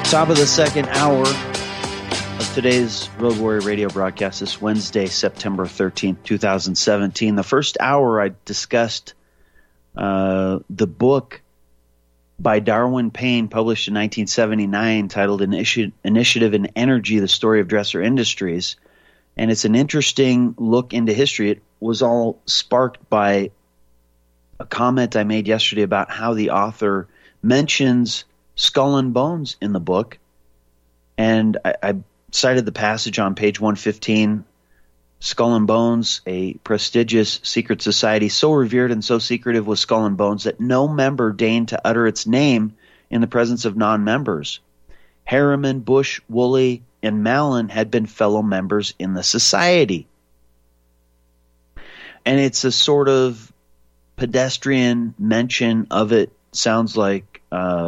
Top of the second hour of today's Road Warrior radio broadcast this Wednesday, September 13th, 2017. The first hour I discussed the book by Darwin Payne, published in 1979, titled Initiative in Energy, The Story of Dresser Industries. And it's an interesting look into history. It was all sparked by a comment I made yesterday about how the author mentions Skull and Bones in the book. And I cited the passage on page 115, Skull and Bones, a prestigious secret society so revered and so secretive was Skull and Bones that no member deigned to utter its name in the presence of non-members. Harriman, Bush, Woolley, and Mallon had been fellow members in the society. And it's a sort of pedestrian mention of it. Sounds like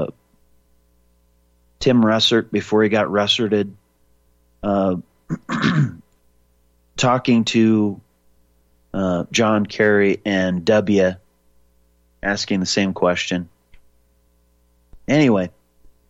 Tim Russert, before he got Russerted, talking to John Kerry and W, asking the same question. Anyway,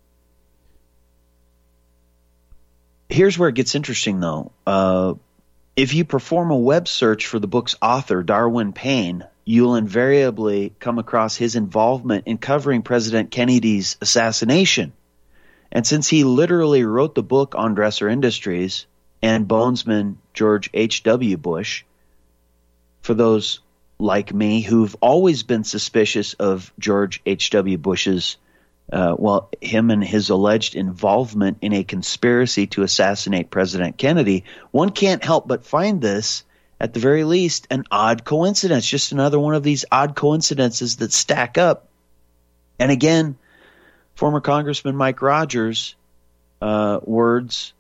here's where it gets interesting, though. If you perform a web search for the book's author, Darwin Payne, you'll invariably come across his involvement in covering President Kennedy's assassination. And since he literally wrote the book on Dresser Industries and Bonesman George H.W. Bush, for those like me who've always been suspicious of George H.W. Bush's, him and his alleged involvement in a conspiracy to assassinate President Kennedy, one can't help but find this, at the very least, an odd coincidence, just another one of these odd coincidences that stack up. And again, former Congressman Mike Rogers' words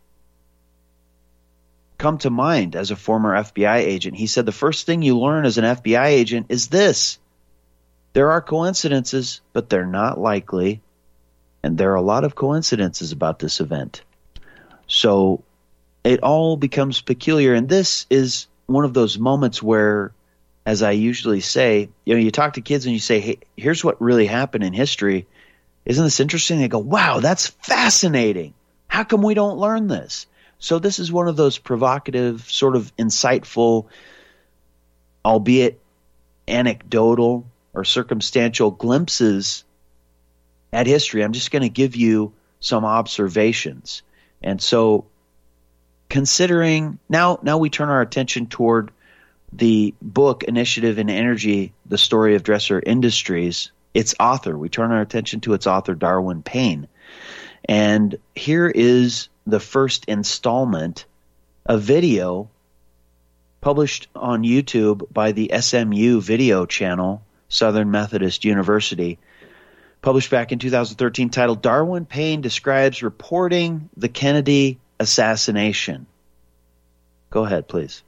come to mind as a former FBI agent. He said, the first thing you learn as an FBI agent is this: there are coincidences, but they're not likely. And there are a lot of coincidences about this event. So it all becomes peculiar. And this is one of those moments where, as I usually say, you talk to kids and you say, hey, here's what really happened in history. Isn't this interesting? They go, wow, that's fascinating. How come we don't learn this? So this is one of those provocative, sort of insightful, albeit anecdotal or circumstantial glimpses at history. I'm just going to give you some observations. And so considering, now we turn our attention toward the book Initiative in Energy, The Story of Dresser Industries, its author. We turn our attention to its author, Darwin Payne. And here is the first installment, a video published on YouTube by the SMU video channel, Southern Methodist University, published back in 2013, titled Darwin Payne Describes Reporting the Kennedy Assassination. Go ahead, please.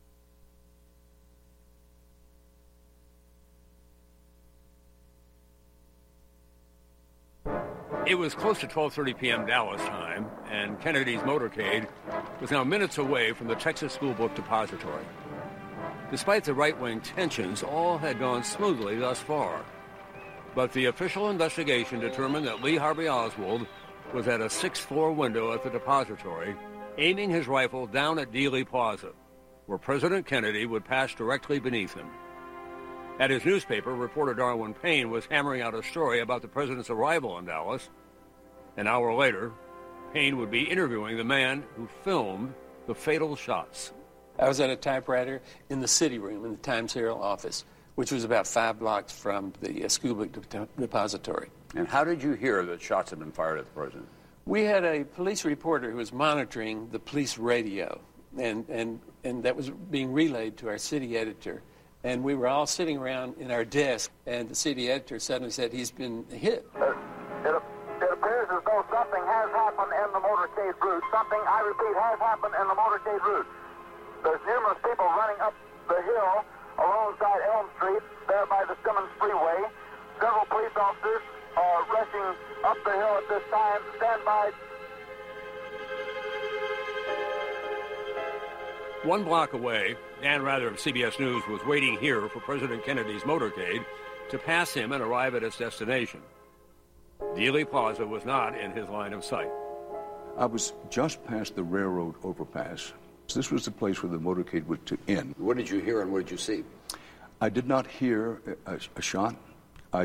It was close to 12:30 p.m. Dallas time, and Kennedy's motorcade was now minutes away from the Texas School Book Depository. Despite the right-wing tensions, all had gone smoothly thus far. But the official investigation determined that Lee Harvey Oswald was at a 6th-floor window at the depository, aiming his rifle down at Dealey Plaza, where President Kennedy would pass directly beneath him. At his newspaper, reporter Darwin Payne was hammering out a story about the president's arrival in Dallas. An hour later, Payne would be interviewing the man who filmed the fatal shots. I was at a typewriter in the city room in the Times Herald office, which was about 5 blocks from the School Book Depository. And how did you hear that shots had been fired at the president? We had a police reporter who was monitoring the police radio, and that was being relayed to our city editor. And we were all sitting around in our desk, and the city editor suddenly said, he's been hit. It appears as though something has happened in the motorcade route. Something, I repeat, has happened in the motorcade route. There's numerous people running up the hill alongside Elm Street, there by the Simmons Freeway. Several police officers are rushing up the hill at this time. Stand by. 1 block away, Dan Rather of CBS News was waiting here for President Kennedy's motorcade to pass him and arrive at its destination. Dealey Plaza was not in his line of sight. I was just past the railroad overpass. This was the place where the motorcade would to end. What did you hear and what did you see? I did not hear a shot. I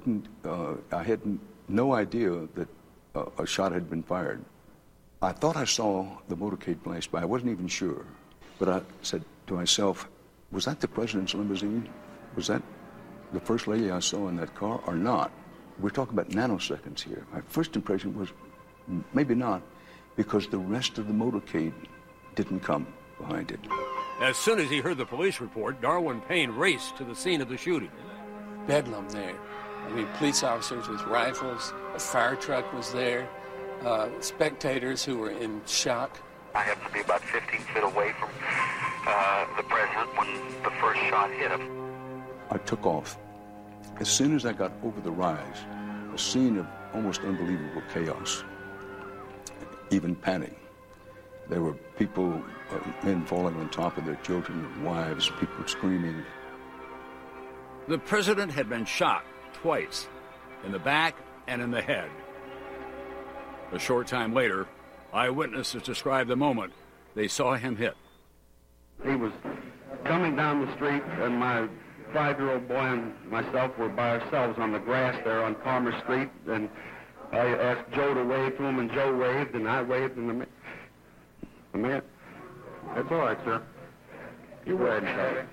had no idea that a shot had been fired. I thought I saw the motorcade flash by. I wasn't even sure. But I said to myself, was that the president's limousine? Was that the first lady I saw in that car or not? We're talking about nanoseconds here. My first impression was maybe not, because the rest of the motorcade didn't come behind it. As soon as he heard the police report, Darwin Payne raced to the scene of the shooting. Bedlam there. I mean, police officers with rifles, a fire truck was there, spectators who were in shock. I happened to be about 15 feet away from the president when the first shot hit him. I took off. As soon as I got over the rise, a scene of almost unbelievable chaos, even panic. There were people, men falling on top of their children and wives, people screaming. The president had been shot twice, in the back and in the head. A short time later, eyewitnesses described the moment they saw him hit. He was coming down the street, and my 5-year-old boy and myself were by ourselves on the grass there on Palmer Street, and I asked Joe to wave to him, and Joe waved, and I waved, and the man, that's all right, sir. You go ahead and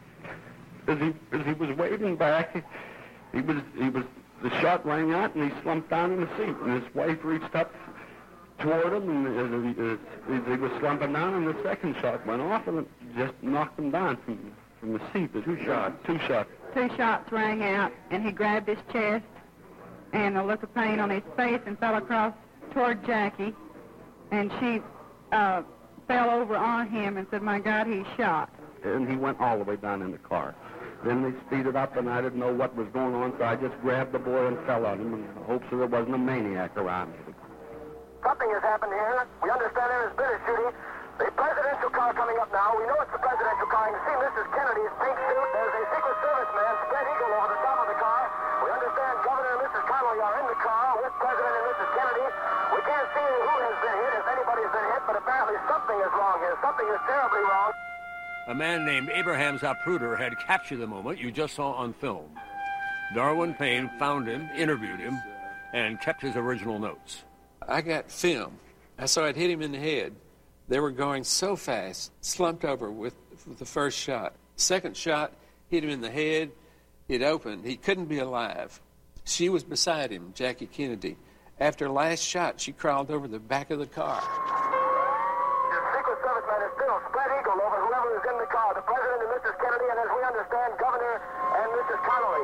as he was waving back, he was the shot rang out, and he slumped down in the seat, and his wife reached up toward him, and as he was slumping down, and the second shot went off, and it just knocked him down from the seat. Two shots. Two shots rang out, and he grabbed his chest, and a look of pain on his face, and fell across toward Jackie, and she fell over on him and said, "My God, he's shot." And he went all the way down in the car. Then they speeded up, and I didn't know what was going on, so I just grabbed the boy and fell on him in the hopes that there wasn't a maniac around. Something has happened here. We understand there has been a shooting. The presidential car coming up now. We know it's the presidential car. You can see Mrs. Kennedy's pink suit. There's a Secret Service man, spread eagle over the top of the car. We understand Governor and Mrs. Connolly are in the car with President and Mrs. Kennedy. We can't see who has been hit, if anybody's been hit, but apparently something is wrong here. Something is terribly wrong. A man named Abraham Zapruder had captured the moment you just saw on film. Darwin Payne found him, interviewed him, and kept his original notes. I got film. I saw it hit him in the head. They were going so fast, slumped over with the first shot. Second shot hit him in the head. It opened. He couldn't be alive. She was beside him, Jackie Kennedy. After last shot, she crawled over the back of the car. The Secret Service man is still spread eagle over whoever is in the car, the President and Mrs. Kennedy, and as we understand, Governor and Mrs. Connolly.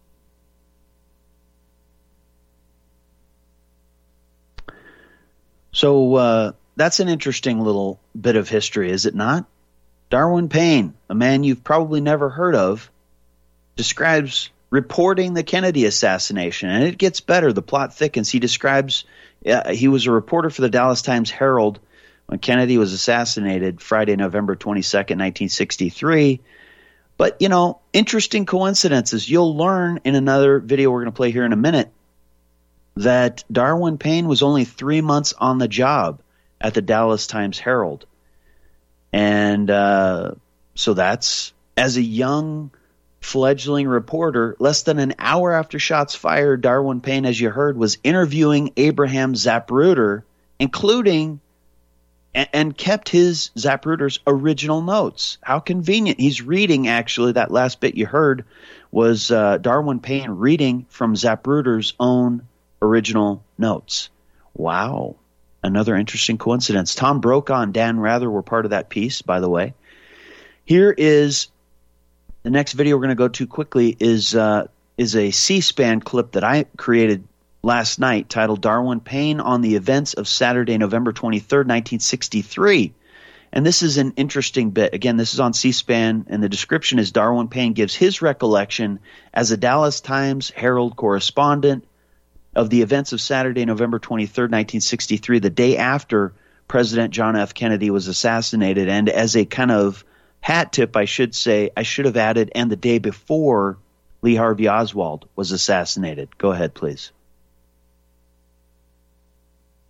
So that's an interesting little bit of history, is it not? Darwin Payne, a man you've probably never heard of, describes reporting the Kennedy assassination, and it gets better. The plot thickens. He describes he was a reporter for the Dallas Times-Herald when Kennedy was assassinated Friday, November 22nd, 1963. But, you know, interesting coincidences. You'll learn in another video we're going to play here in a minute that Darwin Payne was only 3 months on the job at the Dallas Times-Herald. And so that's, as a young fledgling reporter, less than an hour after shots fired, Darwin Payne, as you heard, was interviewing Abraham Zapruder, including and kept his Zapruder's original notes. How convenient. He's reading, actually, that last bit you heard was Darwin Payne reading from Zapruder's own original notes. Wow. Another interesting coincidence. Tom Brokaw and Dan Rather were part of that piece, by the way. Here is the next video we're going to go to quickly is a C-SPAN clip that I created last night titled Darwin Payne on the Events of Saturday, November 23rd, 1963. And this is an interesting bit. Again, this is on C-SPAN, and the description is Darwin Payne gives his recollection as a Dallas Times-Herald correspondent of the events of Saturday, November 23rd, 1963, the day after President John F. Kennedy was assassinated. And as a kind of hat tip, I should say, I should have added, and the day before Lee Harvey Oswald was assassinated. Go ahead, please.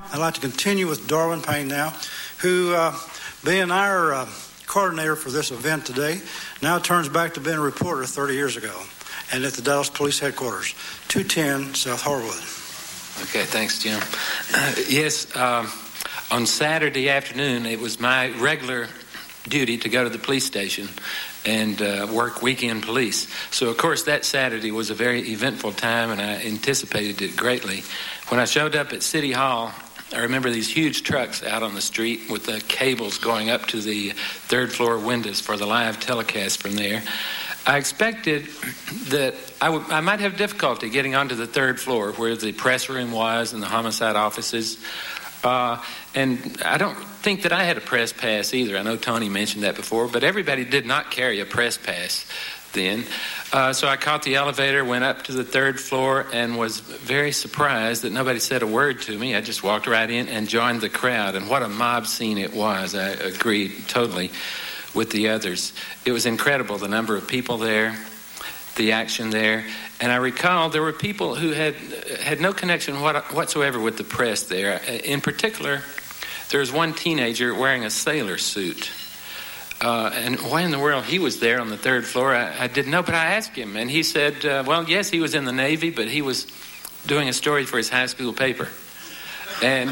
I'd like to continue with Darwin Payne now, who, being our coordinator for this event today, now turns back to being a reporter 30 years ago, and at the Dallas Police Headquarters, 210 South Harwood. Okay, thanks, Jim. Yes, on Saturday afternoon, it was my regular duty to go to the police station and work weekend police. So, of course, that Saturday was a very eventful time, and I anticipated it greatly. When I showed up at City Hall, I remember these huge trucks out on the street with the cables going up to the third-floor windows for the live telecast from there. I expected that I might have difficulty getting onto the third floor where the press room was and the homicide offices. And I don't think that I had a press pass either. I know Tony mentioned that before, but everybody did not carry a press pass then. So I caught the elevator, went up to the third floor, and was very surprised that nobody said a word to me. I just walked right in and joined the crowd, and what a mob scene it was. I agree totally with the others. It was incredible, the number of people there, the action there. And I recall there were people who had no connection whatsoever with the press there. In particular, there was one teenager wearing a sailor suit. And why in the world he was there on the third floor, I didn't know, but I asked him. And he said, well, yes, he was in the Navy, but he was doing a story for his high school paper. And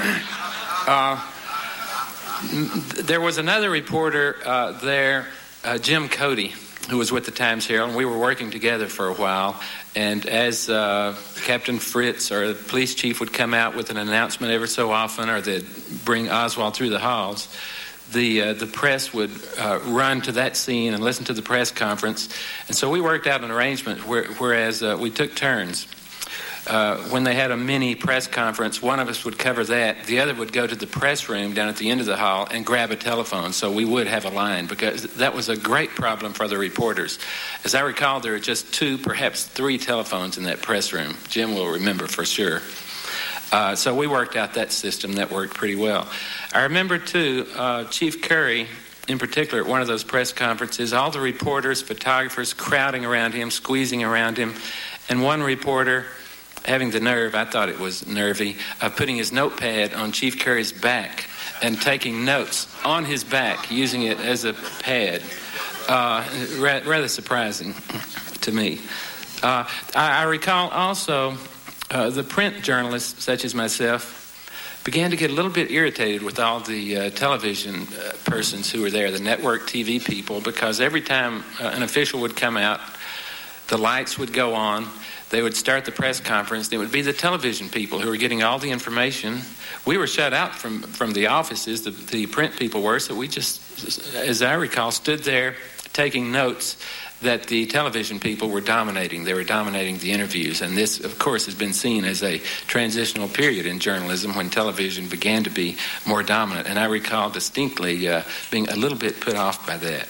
there was another reporter there, Jim Cody, who was with the Times-Herald, and we were working together for a while. And as Captain Fritz or the police chief would come out with an announcement every so often, or they'd bring Oswald through the halls, the press would run to that scene and listen to the press conference. And so we worked out an arrangement whereas we took turns. When they had a mini press conference, one of us would cover that. The other would go to the press room down at the end of the hall and grab a telephone, so we would have a line, because that was a great problem for the reporters. As I recall, there were just 2, perhaps 3 telephones in that press room. Jim will remember for sure. So we worked out that system. That worked pretty well. I remember, too, Chief Curry, in particular, at one of those press conferences, all the reporters, photographers crowding around him, squeezing around him, and one reporter having the nerve, I thought it was nervy, of putting his notepad on Chief Curry's back and taking notes on his back, using it as a pad. Rather surprising to me. I recall also the print journalists, such as myself, began to get a little bit irritated with all the television persons who were there, the network TV people, because every time an official would come out, the lights would go on. They would start the press conference. It would be the television people who were getting all the information. We were shut out from the offices, the print people were, so we just, as I recall, stood there taking notes that the television people were dominating. They were dominating the interviews, and this, of course, has been seen as a transitional period in journalism when television began to be more dominant, and I recall distinctly being a little bit put off by that.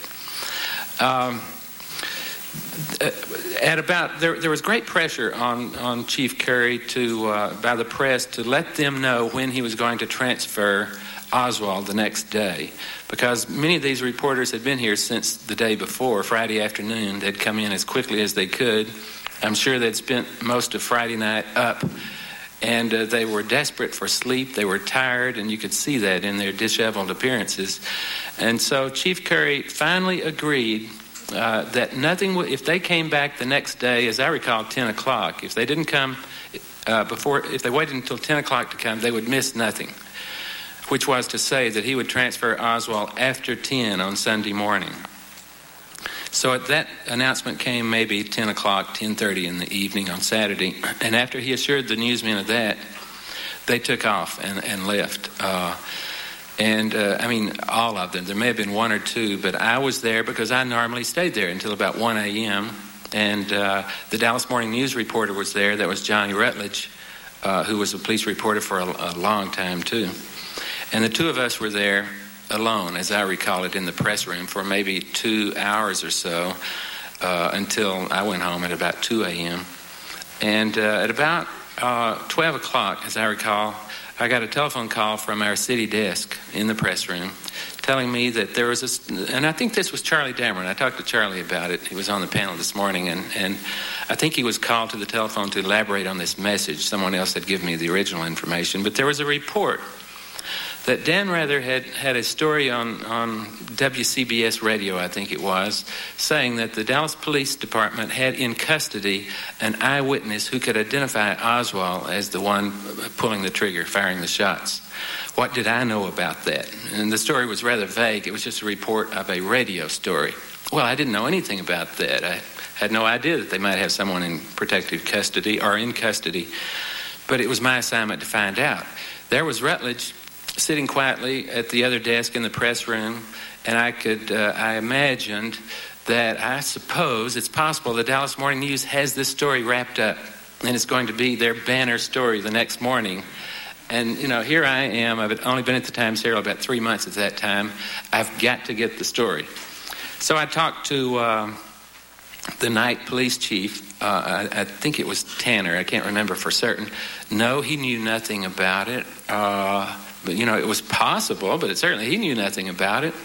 There was great pressure on Chief Curry by the press to let them know when he was going to transfer Oswald the next day, because many of these reporters had been here since the day before, Friday afternoon. They'd come in as quickly as they could. I'm sure they'd spent most of Friday night up, and they were desperate for sleep. They were tired, and you could see that in their disheveled appearances. And so Chief Curry finally agreed that nothing would, if they came back the next day, as I recall, 10 o'clock, if they didn't come if they waited until 10 o'clock to come, they would miss nothing, which was to say that he would transfer Oswald after 10 on Sunday morning. So that announcement came maybe 10 o'clock, 10:30 in the evening on Saturday, and after he assured the newsmen of that, they took off and left. I mean, all of them. There may have been 1 or 2, but I was there because I normally stayed there until about 1 a.m., and the Dallas Morning News reporter was there. That was Johnny Rutledge, who was a police reporter for a long time, too. And the 2 of us were there alone, as I recall it, in the press room for maybe 2 hours or so until I went home at about 2 a.m. And at about 12 o'clock, as I recall, I got a telephone call from our city desk in the press room telling me that there was and I think this was Charlie Dameron. I talked to Charlie about it. He was on the panel this morning, and I think he was called to the telephone to elaborate on this message. Someone else had given me the original information, but there was a report that Dan Rather had a story on WCBS radio, I think it was, saying that the Dallas Police Department had in custody an eyewitness who could identify Oswald as the one pulling the trigger, firing the shots. What did I know about that? And the story was rather vague. It was just a report of a radio story. Well, I didn't know anything about that. I had no idea that they might have someone in protective custody or in custody, but it was my assignment to find out. There was Rutledge sitting quietly at the other desk in the press room, and I imagined that I suppose it's possible the Dallas Morning News has this story wrapped up, and it's going to be their banner story the next morning. And, here I am. I've only been at the Times-Herald about 3 months at that time. I've got to get the story. So I talked to the night police chief. I think it was Tanner. I can't remember for certain. No, he knew nothing about it. But, it was possible, but certainly he knew nothing about it.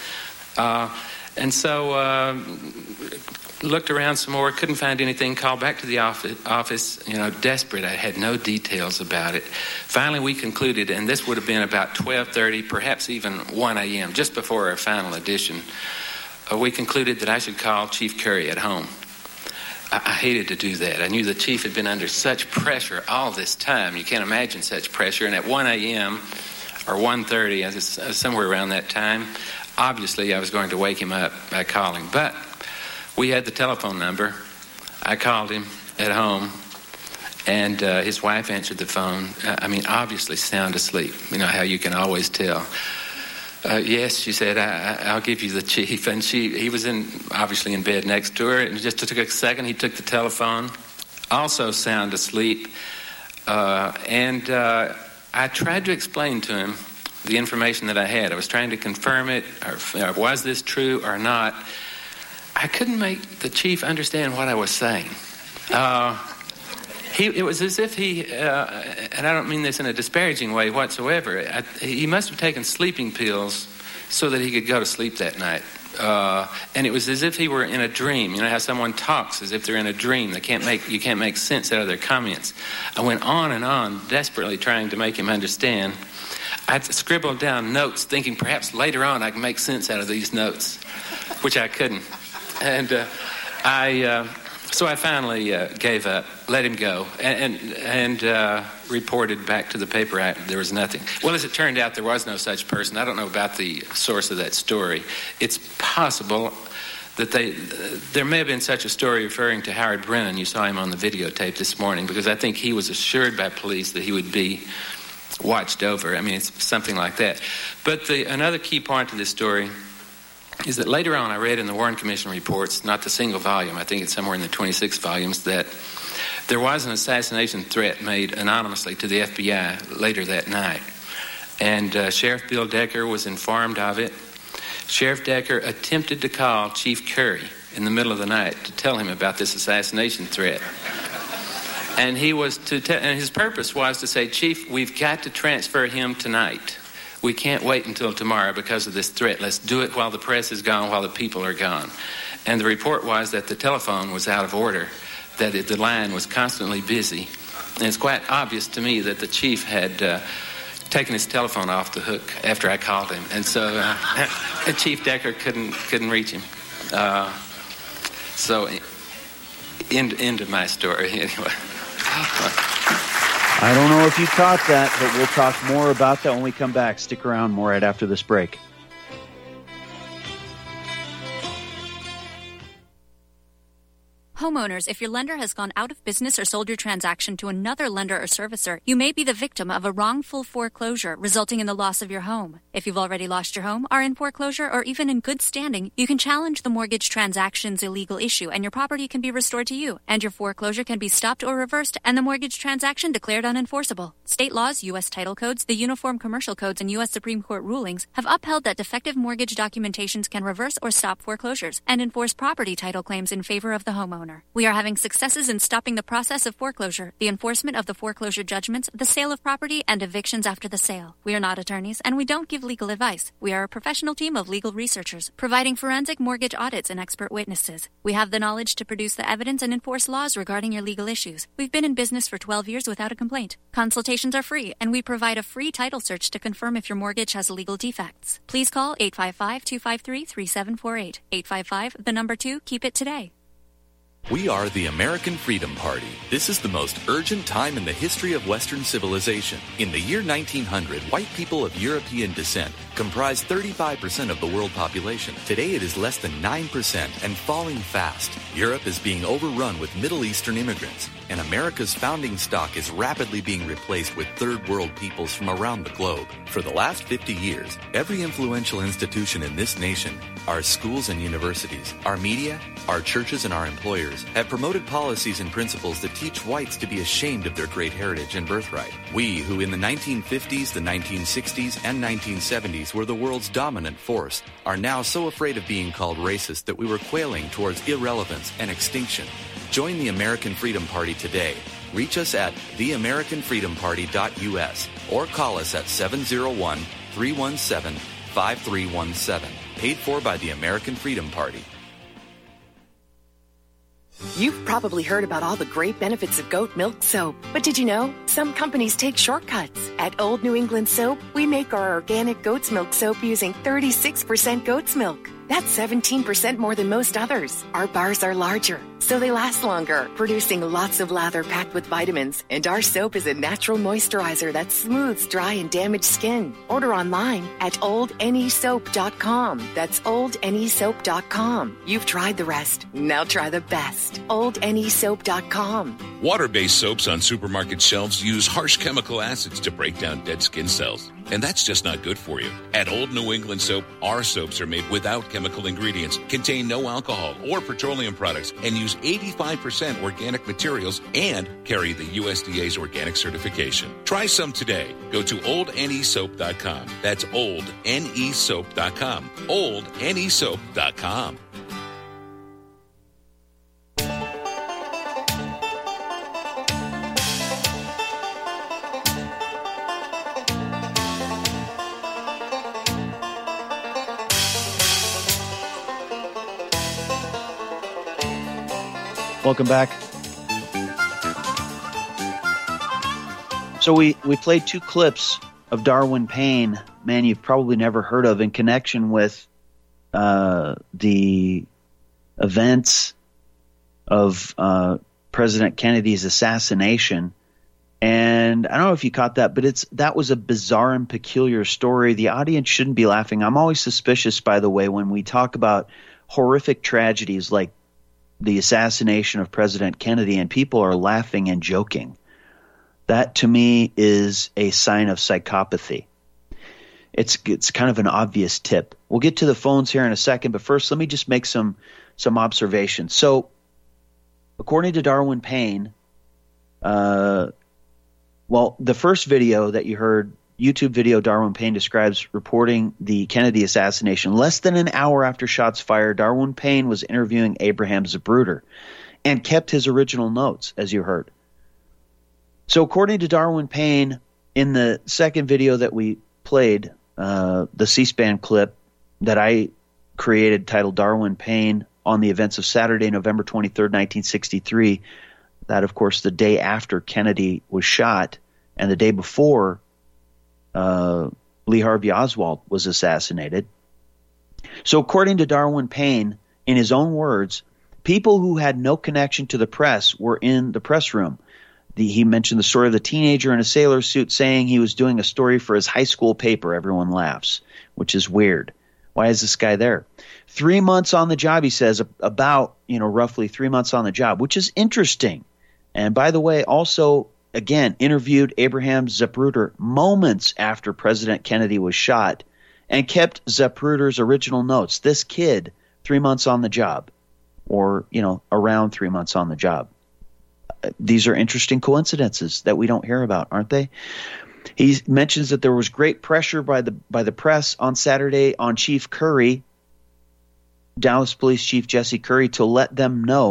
And so looked around some more, couldn't find anything, called back to the office, desperate. I had no details about it. Finally, we concluded, and this would have been about 12:30, perhaps even 1 a.m., just before our final edition, we concluded that I should call Chief Curry at home. I hated to do that. I knew the chief had been under such pressure all this time. You can't imagine such pressure. And at 1 a.m. or 1:30, somewhere around that time, obviously I was going to wake him up by calling. But we had the telephone number. I called him at home, and his wife answered the phone. Obviously sound asleep. You know how you can always tell. Yes, she said, I'll give you the chief. And he was obviously in bed next to her. And just took a second, he took the telephone, also sound asleep. And I tried to explain to him the information that I had. I was trying to confirm it, or was this true or not. I couldn't make the chief understand what I was saying. It was as if he, and I don't mean this in a disparaging way whatsoever, he must have taken sleeping pills so that he could go to sleep that night. And it was as if he were in a dream. You know how someone talks as if they're in a dream. You can't make sense out of their comments. I went on and on, desperately trying to make him understand. I scribbled down notes, thinking perhaps later on I can make sense out of these notes, which I couldn't. And so I finally gave up, let him go, and reported back to the paper there was nothing. Well, as it turned out, there was no such person. I don't know about the source of that story. It's possible that there may have been such a story referring to Howard Brennan. You saw him on the videotape this morning, because I think he was assured by police that he would be watched over. It's something like that. But another key point to this story is that later on I read in the Warren Commission reports, not the single volume, I think it's somewhere in the 26 volumes, that there was an assassination threat made anonymously to the FBI later that night. And Sheriff Bill Decker was informed of it. Sheriff Decker attempted to call Chief Curry in the middle of the night to tell him about this assassination threat. And his purpose was to say, Chief, we've got to transfer him tonight. We can't wait until tomorrow because of this threat. Let's do it while the press is gone, while the people are gone. And the report was that the telephone was out of order, that the line was constantly busy. And it's quite obvious to me that the chief had taken his telephone off the hook after I called him. And so Chief Decker couldn't reach him. So end of my story anyway. I don't know if you caught that, but we'll talk more about that when we come back. Stick around more right after this break. Homeowners, if your lender has gone out of business or sold your transaction to another lender or servicer, you may be the victim of a wrongful foreclosure resulting in the loss of your home. If you've already lost your home, are in foreclosure, or even in good standing, you can challenge the mortgage transaction's illegal issue and your property can be restored to you, and your foreclosure can be stopped or reversed and the mortgage transaction declared unenforceable. State laws, U.S. title codes, the Uniform Commercial Codes, and U.S. Supreme Court rulings have upheld that defective mortgage documentations can reverse or stop foreclosures and enforce property title claims in favor of the homeowner. homeowner. We are having successes in stopping the process of foreclosure, the enforcement of the foreclosure judgments, the sale of property, and evictions after the sale. We are not attorneys, and we don't give legal advice. We are a professional team of legal researchers, providing forensic mortgage audits and expert witnesses. We have the knowledge to produce the evidence and enforce laws regarding your legal issues. We've been in business for 12 years without a complaint. Consultations are free, and we provide a free title search to confirm if your mortgage has legal defects. Please call 855-253-3748. 855, the number 2, keep it today. We are the American Freedom Party. This is the most urgent time in the history of Western civilization. In the year 1900, white people of European descent comprised 35% of the world population. Today it is less than 9% and falling fast. Europe is being overrun with Middle Eastern immigrants, and America's founding stock is rapidly being replaced with third world peoples from around the globe. For the last 50 years, every influential institution in this nation, our schools and universities, our media, our churches and our employers, have promoted policies and principles that teach whites to be ashamed of their great heritage and birthright. We, who in the 1950s, the 1960s, and 1970s were the world's dominant force, are now so afraid of being called racist that we were quailing towards irrelevance and extinction. Join the American Freedom Party today. Reach us at theamericanfreedomparty.us or call us at 701-317-5317. Paid for by the American Freedom Party. You've probably heard about all the great benefits of goat milk soap. But did you know? Some companies take shortcuts. At Old New England Soap, we make our organic goat's milk soap using 36% goat's milk. That's 17% more than most others. Our bars are larger, so they last longer, producing lots of lather packed with vitamins. And our soap is a natural moisturizer that smooths dry and damaged skin. Order online at oldnesoap.com. That's oldnesoap.com. You've tried the rest. Now try the best. oldnesoap.com. Water-based soaps on supermarket shelves use harsh chemical acids to break down dead skin cells. And that's just not good for you. At Old New England Soap, our soaps are made without chemical ingredients, contain no alcohol or petroleum products, and use 85% organic materials and carry the USDA's organic certification. Try some today. Go to oldnesoap.com. That's oldnesoap.com. oldnesoap.com. Welcome back. So we played two clips of Darwin Payne, man you've probably never heard of, in connection with the events of President Kennedy's assassination. And I don't know if you caught that, but that was a bizarre and peculiar story. The audience shouldn't be laughing. I'm always suspicious, by the way, when we talk about horrific tragedies like the assassination of President Kennedy and people are laughing and joking. That to me is a sign of psychopathy. It's kind of an obvious tip. We'll get to the phones here in a second, but first let me just make some observations. So according to Darwin Payne, the first video that you heard, YouTube video, Darwin Payne describes reporting the Kennedy assassination. Less than an hour after shots fired, Darwin Payne was interviewing Abraham Zapruder and kept his original notes, as you heard. So according to Darwin Payne, in the second video that we played, the C-SPAN clip that I created titled Darwin Payne on the events of Saturday, November 23rd, 1963, that, of course, the day after Kennedy was shot and the day before Lee Harvey Oswald was assassinated. So according to Darwin Payne, in his own words, people who had no connection to the press were in the press room. He mentioned the story of the teenager in a sailor suit saying he was doing a story for his high school paper. Everyone laughs, which is weird. Why is this guy there? 3 months on the job, he says, about, roughly 3 months on the job, which is interesting. And by the way, also, again, interviewed Abraham Zapruder moments after President Kennedy was shot and kept Zapruder's original notes. This kid, 3 months on the job, or, around 3 months on the job. These are interesting coincidences that we don't hear about, aren't they? He mentions that there was great pressure by the press on Saturday on Chief Curry, Dallas Police Chief Jesse Curry, to let them know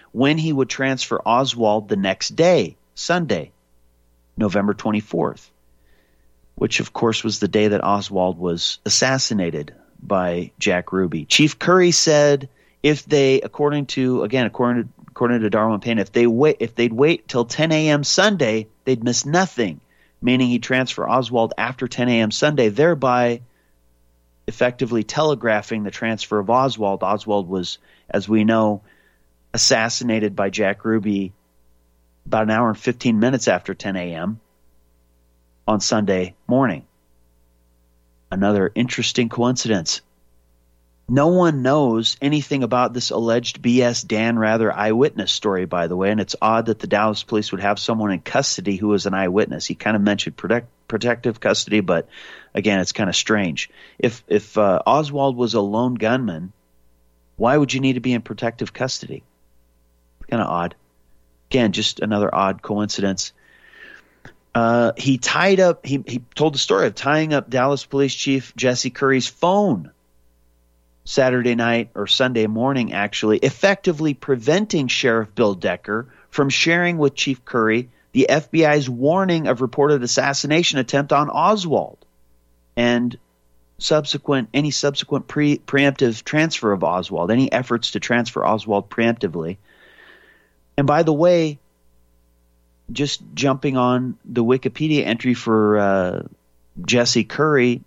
when he would transfer Oswald the next day, Sunday, November 24th, which of course was the day that Oswald was assassinated by Jack Ruby. Chief Curry said if they, according to Darwin Payne, if they'd wait till 10 a.m. Sunday, they'd miss nothing, meaning he'd transfer Oswald after 10 a.m. Sunday, thereby effectively telegraphing the transfer of Oswald. Oswald was, as we know, assassinated by Jack Ruby about an hour and 15 minutes after 10 a.m. on Sunday morning. Another interesting coincidence. No one knows anything about this alleged B.S. Dan Rather eyewitness story, by the way, and it's odd that the Dallas police would have someone in custody who was an eyewitness. He kind of mentioned protective custody, but again, it's kind of strange. If Oswald was a lone gunman, why would you need to be in protective custody? Kind of odd. Again, just another odd coincidence. He told the story of tying up Dallas Police Chief Jesse Curry's phone Saturday night or Sunday morning, actually, effectively preventing Sheriff Bill Decker from sharing with Chief Curry the FBI's warning of reported assassination attempt on Oswald and any subsequent preemptive transfer of Oswald, any efforts to transfer Oswald preemptively. And by the way, just jumping on the Wikipedia entry for Jesse Curry,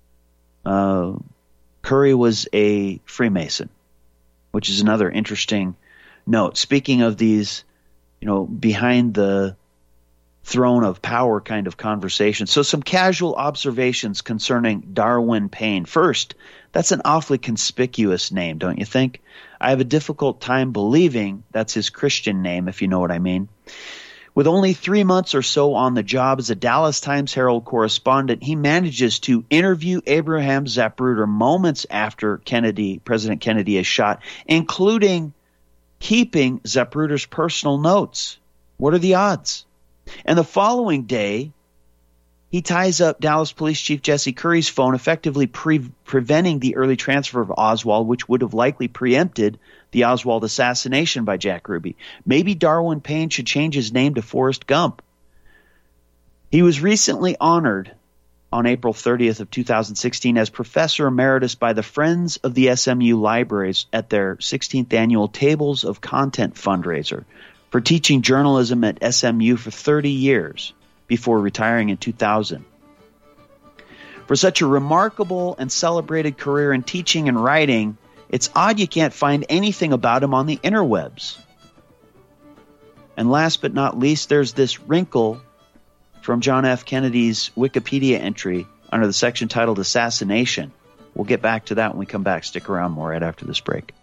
Curry was a Freemason, which is another interesting note. Speaking of these, behind the throne of power kind of conversations. So some casual observations concerning Darwin Payne. First, that's an awfully conspicuous name, don't you think? I have a difficult time believing that's his Christian name, if you know what I mean. With only 3 months or so on the job as a Dallas Times-Herald correspondent, he manages to interview Abraham Zapruder moments after President Kennedy is shot, including keeping Zapruder's personal notes. What are the odds? And the following day, he ties up Dallas Police Chief Jesse Curry's phone, effectively preventing the early transfer of Oswald, which would have likely preempted the Oswald assassination by Jack Ruby. Maybe Darwin Payne should change his name to Forrest Gump. He was recently honored on April 30th of 2016 as Professor Emeritus by the Friends of the SMU Libraries at their 16th annual Tables of Content fundraiser for teaching journalism at SMU for 30 years before retiring in 2000. For such a remarkable and celebrated career in teaching and writing, it's odd you can't find anything about him on the interwebs. And last but not least, there's this wrinkle from John F. Kennedy's Wikipedia entry under the section titled Assassination. We'll get back to that when we come back. Stick around more right after this break.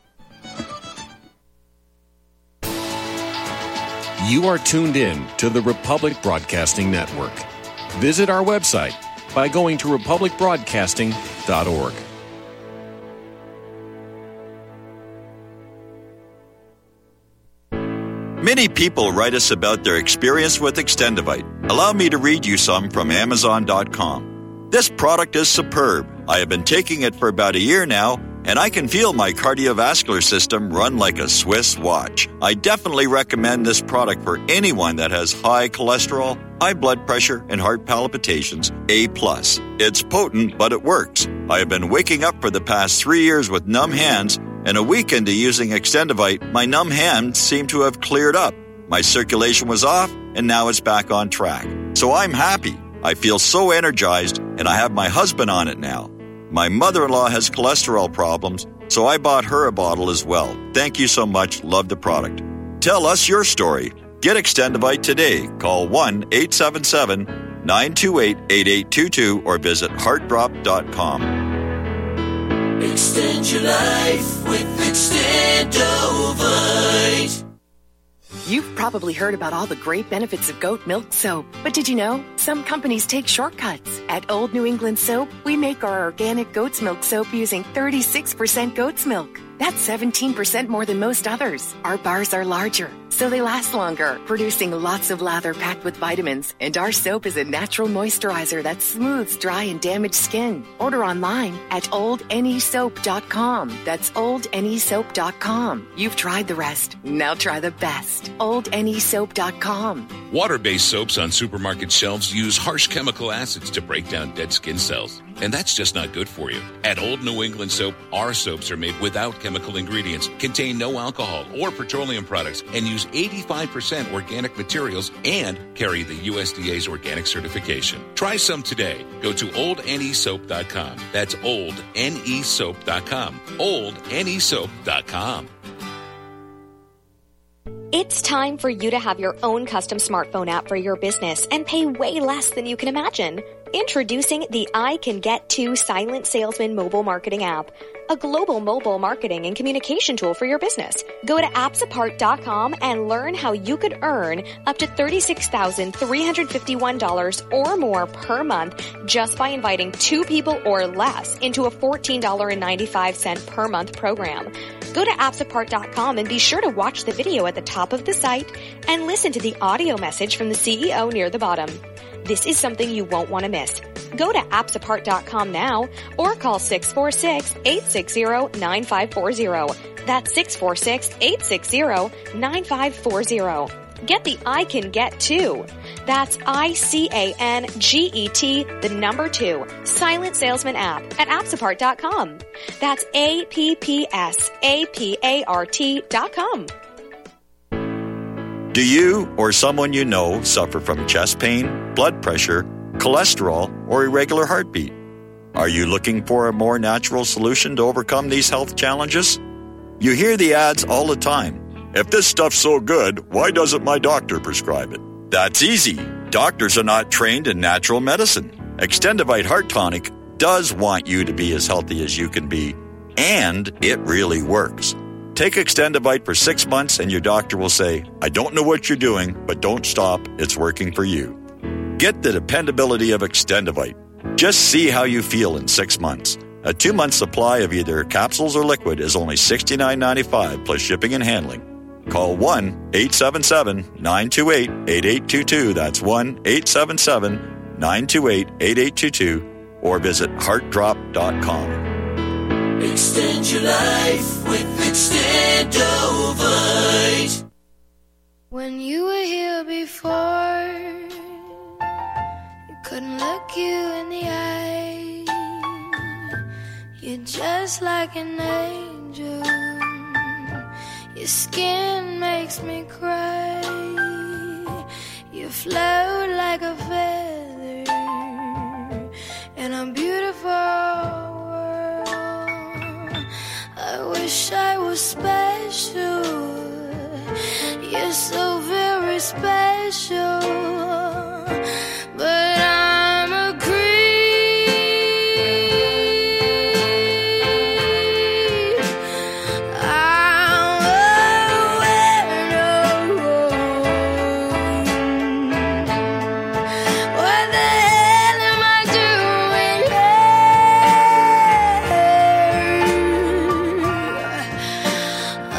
You are tuned in to the Republic Broadcasting Network. Visit our website by going to republicbroadcasting.org. Many people write us about their experience with Extendivite. Allow me to read you some from Amazon.com. This product is superb. I have been taking it for about a year now, and I can feel my cardiovascular system run like a Swiss watch. I definitely recommend this product for anyone that has high cholesterol, high blood pressure, and heart palpitations, A+. It's potent, but it works. I have been waking up for the past 3 years with numb hands, and a week into using Extendivite, my numb hands seem to have cleared up. My circulation was off, and now it's back on track. So I'm happy. I feel so energized, and I have my husband on it now. My mother-in-law has cholesterol problems, so I bought her a bottle as well. Thank you so much. Love the product. Tell us your story. Get Extendivite today. Call 1-877-928-8822 or visit heartdrop.com. Extend your life with Extendovite. You've probably heard about all the great benefits of goat milk soap, but did you know some companies take shortcuts? At Old New England Soap, we make our organic goat's milk soap using 36% goat's milk. That's 17% more than most others. Our bars are larger, so they last longer, producing lots of lather packed with vitamins. And our soap is a natural moisturizer that smooths dry and damaged skin. Order online at oldnesoap.com. That's oldnesoap.com. You've tried the rest. Now try the best. oldnesoap.com. Water-based soaps on supermarket shelves use harsh chemical acids to break down dead skin cells. And that's just not good for you. At Old New England Soap, our soaps are made without chemical ingredients, contain no alcohol or petroleum products, and use 85% organic materials and carry the USDA's organic certification. Try some today. Go to oldnesoap.com. That's oldnesoap.com. oldnesoap.com. It's time for you to have your own custom smartphone app for your business and pay way less than you can imagine. Introducing the I Can Get To Silent Salesman mobile marketing app, a global mobile marketing and communication tool for your business. Go to appsapart.com and learn how you could earn up to $36,351 or more per month just by inviting 2 people or less into a $14.95 per month program. Go to appsapart.com and be sure to watch the video at the top of the site and listen to the audio message from the CEO near the bottom. This is something you won't want to miss. Go to appsapart.com now or call 646-860-9540. That's 646-860-9540. Get the I Can Get To. That's ICANGET, the number 2, Silent Salesman app at appsapart.com. That's APPSAPART.com. Do you or someone you know suffer from chest pain, blood pressure, cholesterol, or irregular heartbeat? Are you looking for a more natural solution to overcome these health challenges? You hear the ads all the time. If this stuff's so good, why doesn't my doctor prescribe it? That's easy. Doctors are not trained in natural medicine. Extendivite Heart Tonic does want you to be as healthy as you can be, and it really works. Take Extendivite for 6 months and your doctor will say, I don't know what you're doing, but don't stop. It's working for you. Get the dependability of Extendivite. Just see how you feel in 6 months. A 2-month supply of either capsules or liquid is only $69.95 plus shipping and handling. Call 1-877-928-8822. That's 1-877-928-8822 or visit heartdrop.com. Extend your life with Extendovite. When you were here before, you couldn't look you in the eye. You're just like an angel. Your skin makes me cry. You float like a feather in a beautiful world. I wish I was special. You're so very special. But I'm a creep. I'm a weirdo. What the hell am I doing here? I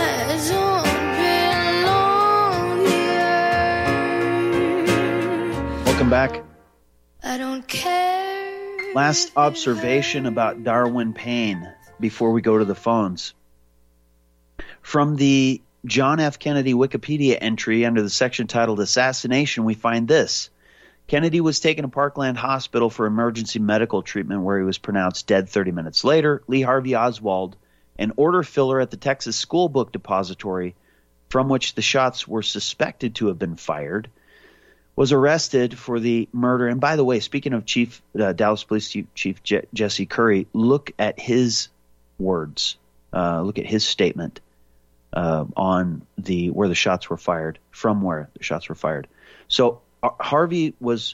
don't belong here. Welcome back. I don't care. Last observation about Darwin Payne before we go to the phones. From the John F. Kennedy Wikipedia entry under the section titled Assassination, we find this. Kennedy was taken to Parkland Hospital for emergency medical treatment where he was pronounced dead 30 minutes later. Lee Harvey Oswald, an order filler at the Texas School Book Depository, from which the shots were suspected to have been fired, was arrested for the murder. And by the way, speaking of Dallas Police Chief Jesse Curry, look at his words. Look at his statement on where the shots were fired, from where the shots were fired. So Oswald was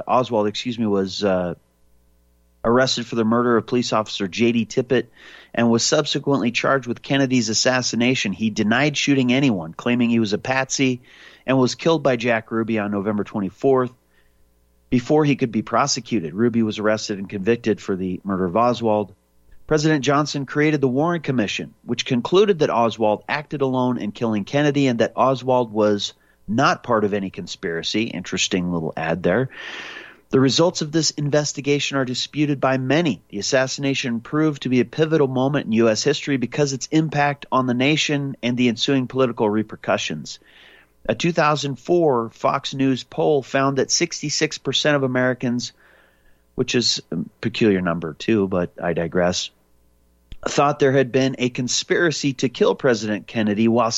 arrested for the murder of police officer J.D. Tippit and was subsequently charged with Kennedy's assassination. He denied shooting anyone, claiming he was a patsy, and was killed by Jack Ruby on November 24th before he could be prosecuted. Ruby was arrested and convicted for the murder of Oswald. President Johnson created the Warren Commission, which concluded that Oswald acted alone in killing Kennedy and that Oswald was not part of any conspiracy. Interesting little ad there. The results of this investigation are disputed by many. The assassination proved to be a pivotal moment in U.S. history because its impact on the nation and the ensuing political repercussions. A 2004 Fox News poll found that 66% of Americans, which is a peculiar number too, but I digress, thought there had been a conspiracy to kill President Kennedy, while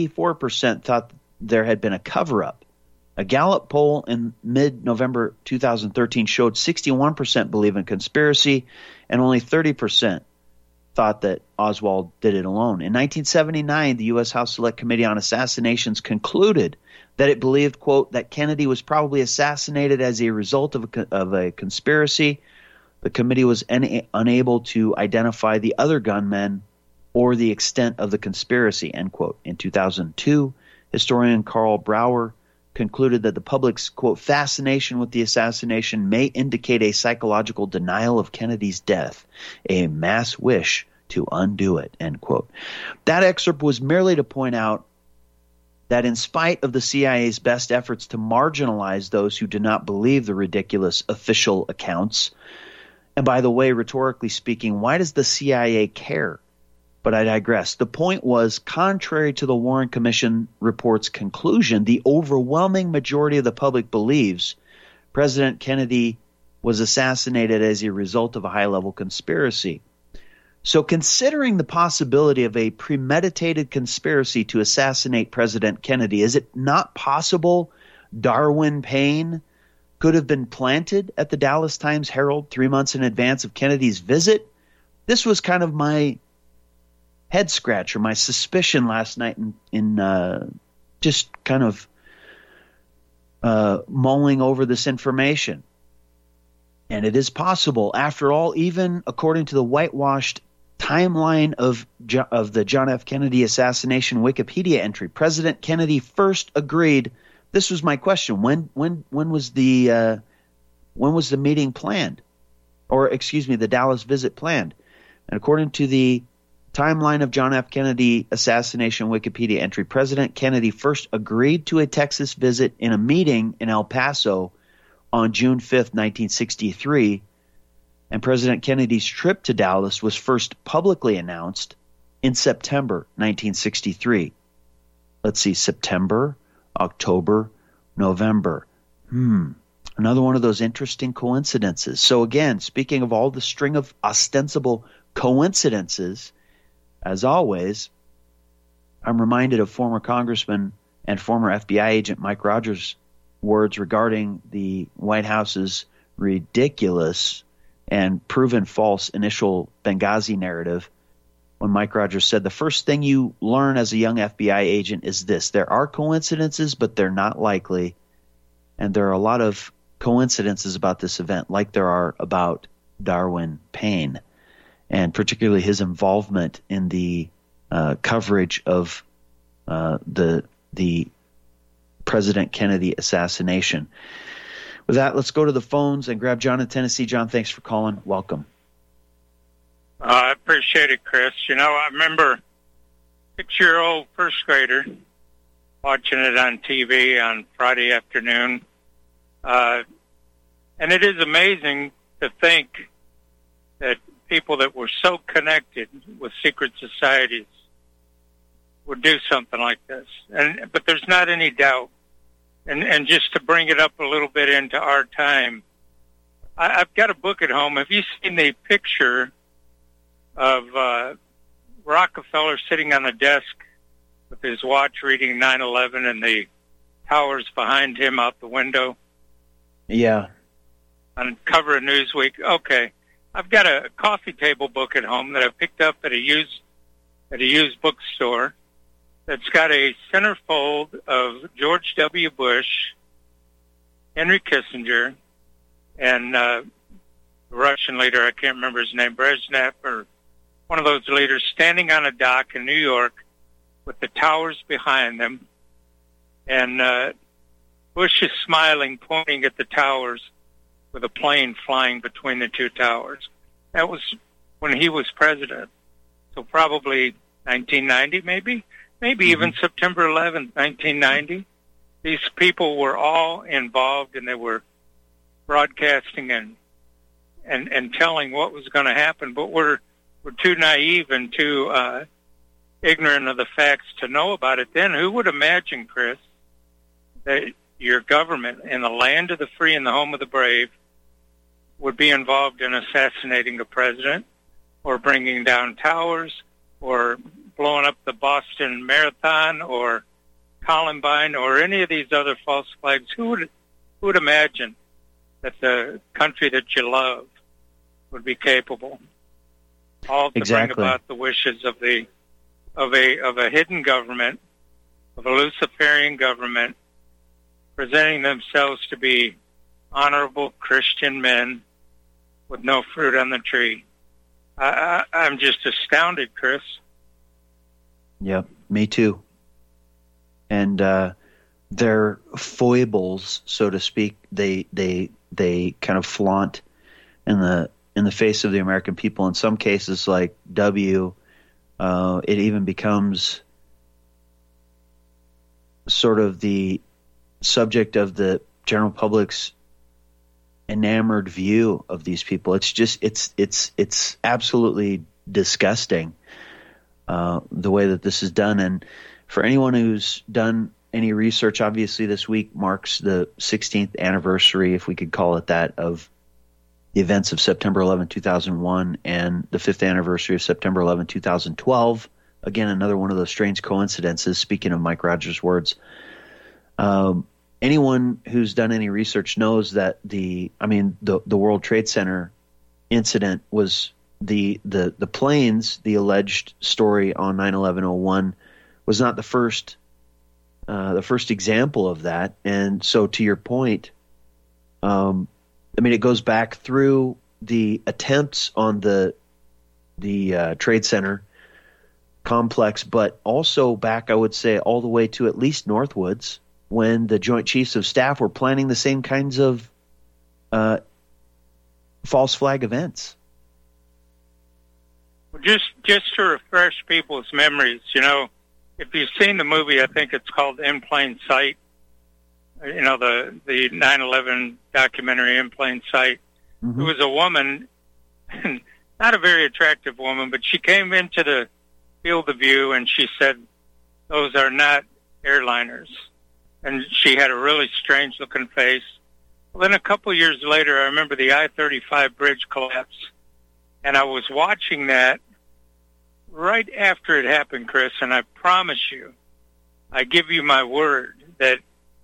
74% thought there had been a cover-up. A Gallup poll in mid-November 2013 showed 61% believe in conspiracy and only 30% thought that Oswald did it alone. In 1979, the U.S. House Select Committee on Assassinations concluded that it believed, quote, that Kennedy was probably assassinated as a result of a conspiracy. The committee was unable to identify the other gunmen or the extent of the conspiracy, end quote. In 2002, historian Carl Brauer concluded that the public's, quote, fascination with the assassination may indicate a psychological denial of Kennedy's death, a mass wish to undo it, end quote. That excerpt was merely to point out that in spite of the CIA's best efforts to marginalize those who do not believe the ridiculous official accounts, and by the way, rhetorically speaking, why does the CIA care? But I digress. The point was, contrary to the Warren Commission report's conclusion, the overwhelming majority of the public believes President Kennedy was assassinated as a result of a high-level conspiracy. So considering the possibility of a premeditated conspiracy to assassinate President Kennedy, is it not possible Darwin Payne could have been planted at the Dallas Times-Herald 3 months in advance of Kennedy's visit? This was kind of my head scratcher, my suspicion last night in just kind of mulling over this information. And it is possible. After all, even according to the whitewashed timeline of the John F. Kennedy assassination Wikipedia entry, President Kennedy first agreed. This was my question: when was the meeting planned, or excuse me, the Dallas visit planned? And according to the timeline of John F. Kennedy assassination Wikipedia entry, President Kennedy first agreed to a Texas visit in a meeting in El Paso on June 5th, 1963, and President Kennedy's trip to Dallas was first publicly announced in September 1963. Let's see, September, October, November. Another one of those interesting coincidences. So again, speaking of all the string of ostensible coincidences, as always, I'm reminded of former Congressman and former FBI agent Mike Rogers' words regarding the White House's ridiculous and proven false initial Benghazi narrative, when Mike Rogers said, the first thing you learn as a young FBI agent is this: there are coincidences, but they're not likely. And there are a lot of coincidences about this event, like there are about Darwin Payne, and particularly his involvement in the coverage of the President Kennedy assassination. With that, let's go to the phones and grab John in Tennessee. John, thanks for calling. Welcome. I appreciate it, Chris. You know, I remember 6-year-old first grader watching it on TV on Friday afternoon. And it is amazing to think that people that were so connected with secret societies would do something like this. But there's not any doubt. And just to bring it up a little bit into our time, I've got a book at home. Have you seen the picture of Rockefeller sitting on the desk with his watch reading 9/11 and the towers behind him out the window? Yeah. On cover of Newsweek. Okay. I've got a coffee table book at home that I picked up at a used bookstore that's got a centerfold of George W. Bush, Henry Kissinger, and the Russian leader, I can't remember his name, Brezhnev, or one of those leaders, standing on a dock in New York with the towers behind them. And Bush is smiling, pointing at the towers with a plane flying between the two towers. That was when he was president. So probably 1990, maybe even September 11th, 1990. These people were all involved, and they were broadcasting and telling what was going to happen. But we're too naive and too ignorant of the facts to know about it then. Who would imagine, Chris, that your government in the land of the free and the home of the brave would be involved in assassinating the president or bringing down towers or blowing up the Boston Marathon or Columbine or any of these other false flags? Who would imagine that the country that you love would be capable, all to bring about the wishes of a hidden government, of a Luciferian government, presenting themselves to be honorable Christian men with no fruit on the tree? I'm just astounded, Chris. Yep, me too. And their foibles, so to speak, they kind of flaunt in the face of the American people. In some cases, like W, it even becomes sort of the subject of the general public's enamored view of these people. It's just it's absolutely disgusting the way that this is done. And for anyone who's done any research, obviously this week marks the 16th anniversary, if we could call it that, of the events of September 11, 2001, and the 5th anniversary of September 11, 2012. Again, another one of those strange coincidences, speaking of Mike Rogers' words. Anyone who's done any research knows that the World Trade Center incident was the planes, the alleged story on 9/11/01 was not the first example of that. And so, to your point, it goes back through the attempts on the Trade Center complex, but also back, I would say, all the way to at least Northwoods, when the Joint Chiefs of Staff were planning the same kinds of false flag events. Well, just to refresh people's memories, if you've seen the movie, I think it's called In Plain Sight, the 9/11 documentary In Plain Sight. There was a woman, not a very attractive woman, but she came into the field of view and she said, "Those are not airliners." And she had a really strange-looking face. Well, then a couple years later, I remember the I-35 bridge collapse, and I was watching that right after it happened, Chris, and I promise you, I give you my word, that